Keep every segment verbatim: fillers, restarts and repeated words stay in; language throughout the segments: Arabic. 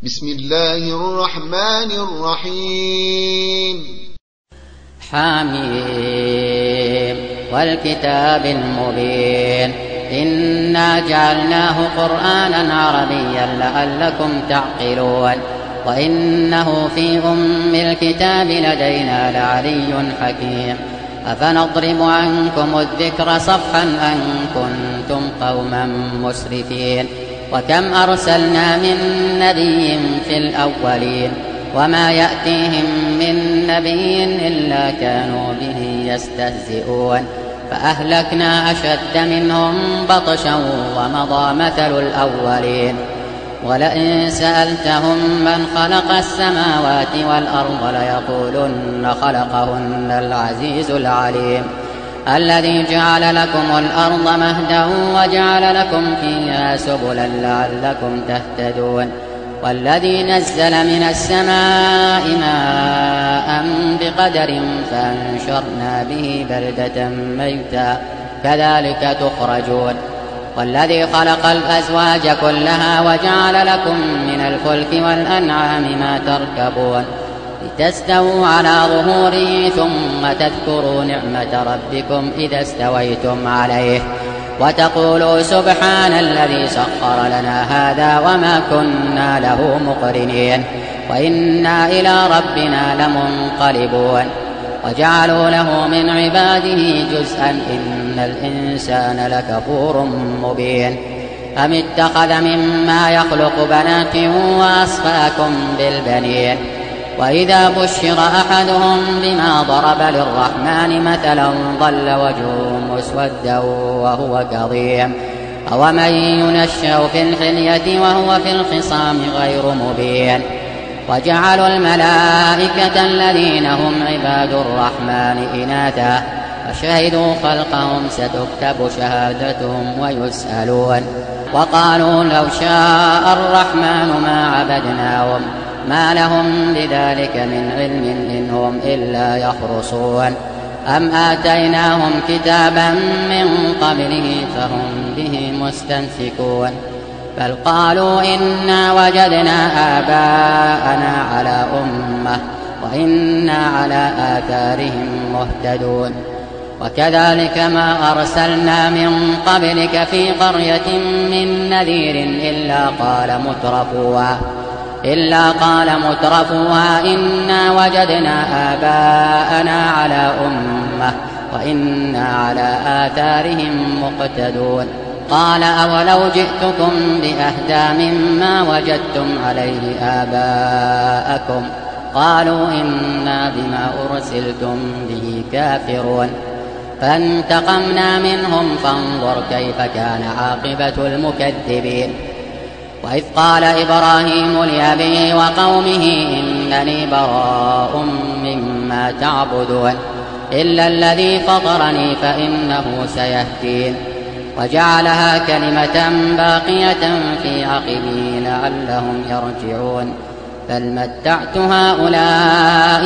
بسم الله الرحمن الرحيم. حميم والكتاب المبين إنا جعلناه قرآنا عربيا لعلكم تعقلون وإنه في أم الكتاب لدينا لعلي حكيم أفنضرب عنكم الذكر صفحا أن كنتم قوما مسرفين وكم أرسلنا من نبي في الأولين وما يأتيهم من نبي إلا كانوا به يستهزئون فأهلكنا أشد منهم بطشا ومضى مثل الأولين ولئن سألتهم من خلق السماوات والأرض ليقولن خلقهن العزيز العليم الذي جعل لكم الأرض مهدا وجعل لكم فيها سبلا لعلكم تهتدون والذي نزل من السماء ماء بقدر فأنشرنا به بلدة ميتا كذلك تخرجون والذي خلق الأزواج كلها وجعل لكم من الفلك والأنعام ما تركبون لتستووا على ظهوره ثم تذكروا نعمة ربكم إذا استويتم عليه وتقولوا سبحان الذي سخر لنا هذا وما كنا له مقرنين وإنا إلى ربنا لمنقلبون وجعلوا له من عباده جزءا إن الإنسان لكفور مبين أم اتخذ مما يخلق بنات وأصفاكم بالبنين وإذا بشر أحدهم بما ضرب للرحمن مثلا ظل وجهه مسودا وهو كظيم أومن ينشأ في الحلية وهو في الخصام غير مبين وجعلوا الملائكة الذين هم عباد الرحمن إناثا وشهدوا خلقهم ستكتب شهادتهم ويسألون وقالوا لو شاء الرحمن ما عبدناهم ما لهم بذلك من علم إن هم إلا يخرصون أم آتيناهم كتابا من قبله فهم به مستمسكون بل قالوا إنا وجدنا آباءنا على أمة وإنا على آثارهم مهتدون وكذلك ما أرسلنا من قبلك في قرية من نذير إلا قال مترفوها إلا قال مترفوها إنا وجدنا آباءنا على أمة وإنا على آثارهم مقتدون قال أولو جئتكم بأهدى مما وجدتم عليه آباءكم قالوا إنا بما أرسلتم به كافرون فانتقمنا منهم فانظر كيف كان عاقبة المكذبين وإذ قال إبراهيم لأبيه وقومه إنني براء مما تعبدون إلا الذي فطرني فإنه سيهدين وجعلها كلمة باقية في عقبه لعلهم يرجعون بل متعت هؤلاء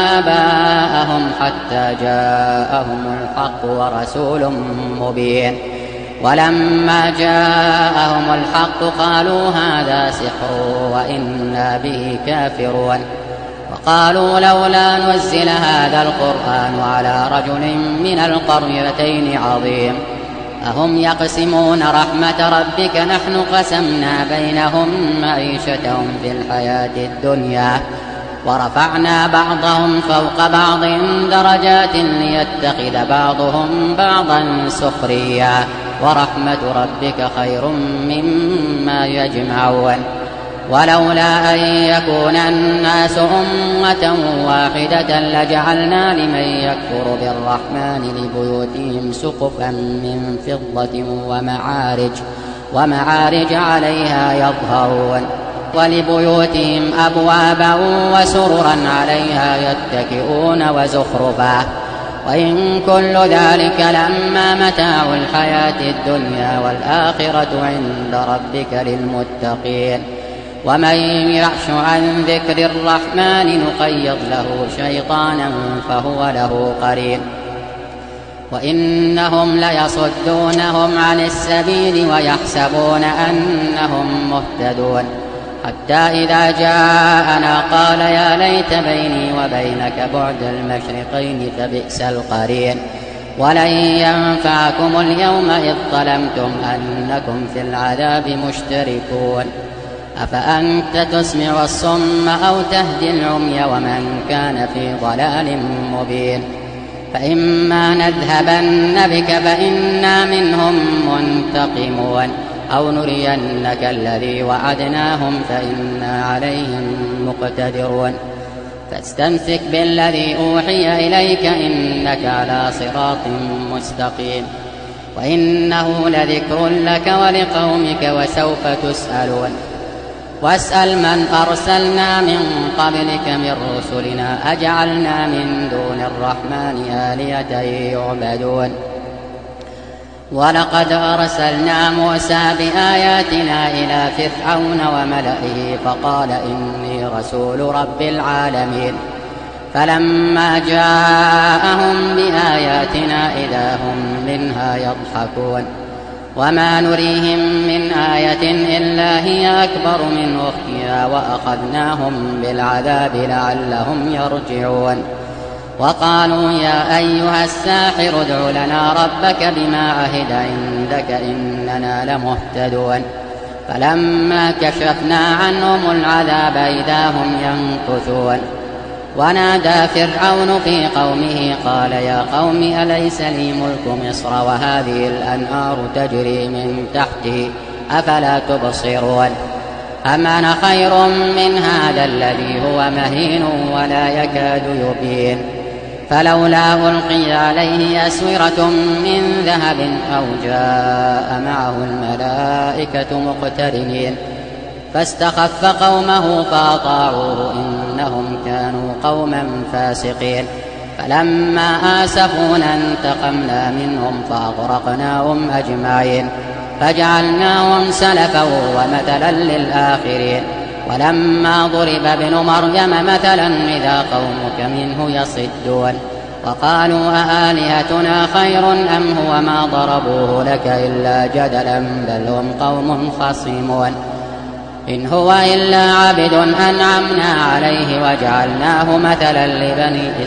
وآباءهم حتى جاءهم الحق ورسول مبين ولما جاءهم الحق قالوا هذا سحر وإنا به كافرون وقالوا لولا نزل هذا القرآن على رجل من القريتين عظيم أهم يقسمون رحمة ربك نحن قسمنا بينهم معيشتهم في الحياة الدنيا ورفعنا بعضهم فوق بعض درجات ليتخذ بعضهم بعضا سخريا ورحمة ربك خير مما يجمعون ولولا أن يكون الناس أمة واحدة لجعلنا لمن يكفر بالرحمن لبيوتهم سقفا من فضة ومعارج ومعارج عليها يظهرون ولبيوتهم أبوابا وسررا عليها يتكئون وزخرفا وإن كل ذلك لما متاع الحياة الدنيا والآخرة عند ربك للمتقين ومن يعش عن ذكر الرحمن نقيض له شيطانا فهو له قرين وإنهم ليصدونهم عن السبيل ويحسبون أنهم مهتدون حتى إذا جاءنا قال يا ليت بيني وبينك بعد المشرقين فبئس القرين ولن ينفعكم اليوم إذ ظلمتم أنكم في العذاب مشتركون أفأنت تسمع الصم أو تهدي العمي ومن كان في ضلال مبين فإما نذهبن بك فإنا منهم منتقمون أو نرينك الذي وعدناهم فإنا عليهم مقتدرون فاستمسك بالذي أوحي إليك إنك على صراط مستقيم وإنه لذكر لك ولقومك وسوف تسألون واسأل من أرسلنا من قبلك من رسلنا أجعلنا من دون الرحمن آلهة يعبدون ولقد أرسلنا موسى بآياتنا إلى فرعون وملئه فقال إني رسول رب العالمين فلما جاءهم بآياتنا إذا هم منها يضحكون وما نريهم من آية إلا هي أكبر من أختها وأخذناهم بالعذاب لعلهم يرجعون وقالوا يا أيها الساحر ادع لنا ربك بما عهد عندك إننا لمهتدون فلما كشفنا عنهم العذاب إذا هم ينكثون ونادى فرعون في قومه قال يا قوم أليس لي ملك مصر وهذه الأنهار تجري من تحتي أفلا تبصرون أم أنا خير من هذا الذي هو مهين ولا يكاد يبين فلولا ألقي عليه أسورة من ذهب أو جاء معه الملائكة مقترنين فاستخف قومه فأطاعوه إنهم كانوا قوما فاسقين فلما آسفونا انتقمنا منهم فأغرقناهم أجمعين فجعلناهم سلفا ومثلا للآخرين ولما ضرب ابن مريم مثلا إذا قومك منه يصدون وقالوا أآلهتنا خير أم هو ما ضربوه لك إلا جدلا بل هم قوم خصمون إن هو إلا عبد أنعمنا عليه وجعلناه مثلا لبني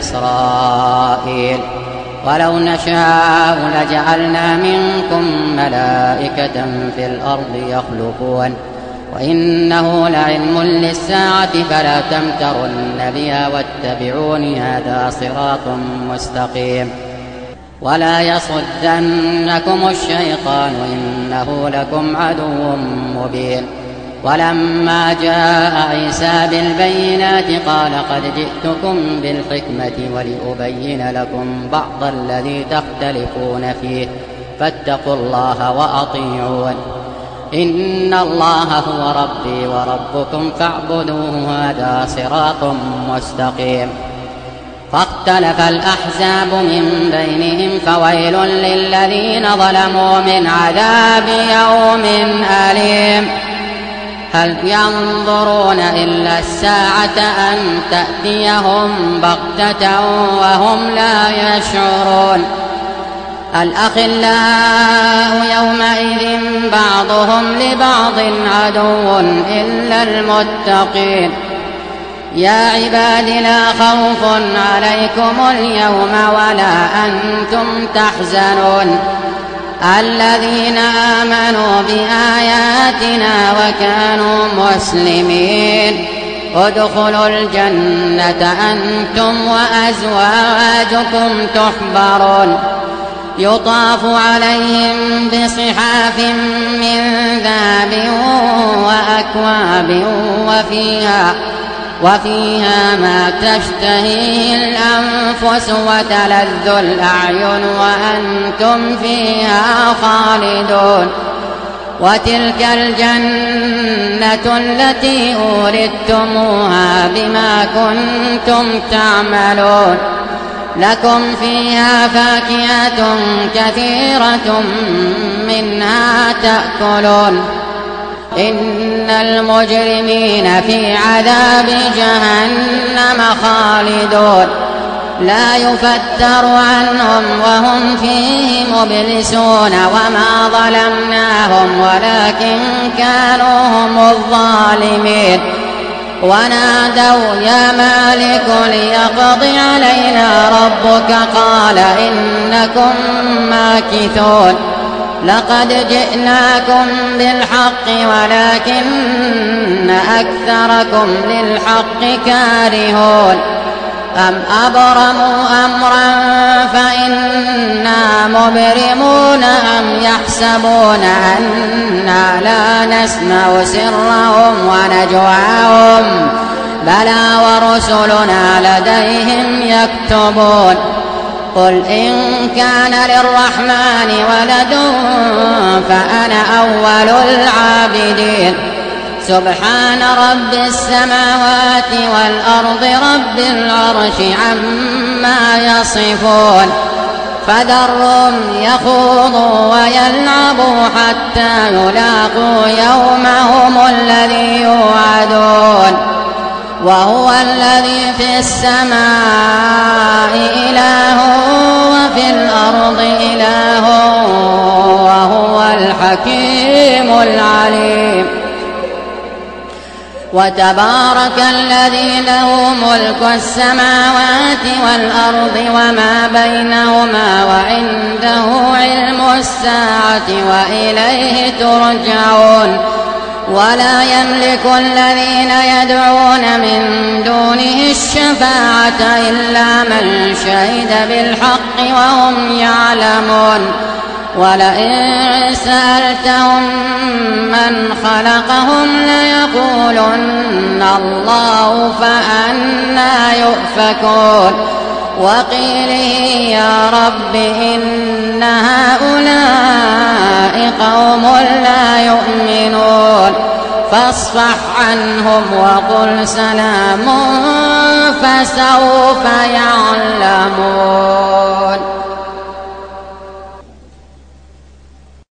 إسرائيل ولو نشاء لجعلنا منكم ملائكة في الأرض يخلقون وإنه لعلم للساعة فلا تمترن بها واتبعون هذا صراط مستقيم ولا يصدنكم الشيطان إنه لكم عدو مبين ولما جاء عيسى بالبينات قال قد جئتكم بالحكمة ولأبين لكم بعض الذي تختلفون فيه فاتقوا الله وأطيعون إن الله هو ربي وربكم فاعبدوه هذا صراط مستقيم فاختلف الأحزاب من بينهم فويل للذين ظلموا من عذاب يوم أليم هل ينظرون إلا الساعة أن تأتيهم بغتة وهم لا يشعرون الأخلاء يومئذ بعضهم لبعض عدو إلا المتقين يا عباد لا خوف عليكم اليوم ولا أنتم تحزنون الذين آمنوا بآياتنا وكانوا مسلمين ادخلوا الجنة أنتم وأزواجكم تحبرون يطاف عليهم بصحاف من ذهب وأكواب وفيها وفيها ما تشتهيه الأنفس وتلذ الأعين وأنتم فيها خالدون وتلك الجنة التي أورثتموها بما كنتم تعملون لكم فيها فاكهة كثيرة منها تأكلون إن المجرمين في عذاب جهنم خالدون لا يفتر عنهم وهم فيه مبلسون وما ظلمناهم ولكن كانوا هم الظالمين ونادوا يا مالك ليقض علينا ربك قال إنكم ماكثون لقد جئناكم بالحق ولكن أكثركم للحق كارهون أم أبرموا أمرا فإنا مبرمون أم يحسبون أنا لا نسمع سرهم ونجواهم بلى ورسلنا لديهم يكتبون قل إن كان للرحمن ولد فأنا أول العابدين سبحان رب السماوات والأرض رب العرش عما يصفون فذرهم يخوضوا ويلعبوا حتى يلاقوا يومهم الذي يوعدون وهو الذي في السماء إله وفي الأرض إله وهو الحكيم العليم وتبارك الذي له ملك السماوات والأرض وما بينهما وعنده علم الساعة وإليه ترجعون ولا يملك الذين يدعون من دونه الشفاعة إلا من شهد بالحق وهم يعلمون ولئن سألتهم من خلقهم ليقولن الله فأنى يؤفكون وقيله يا رب إن هؤلاء قوم لا يؤمنون فاصفح عنهم وقل سلام فسوف يعلمون.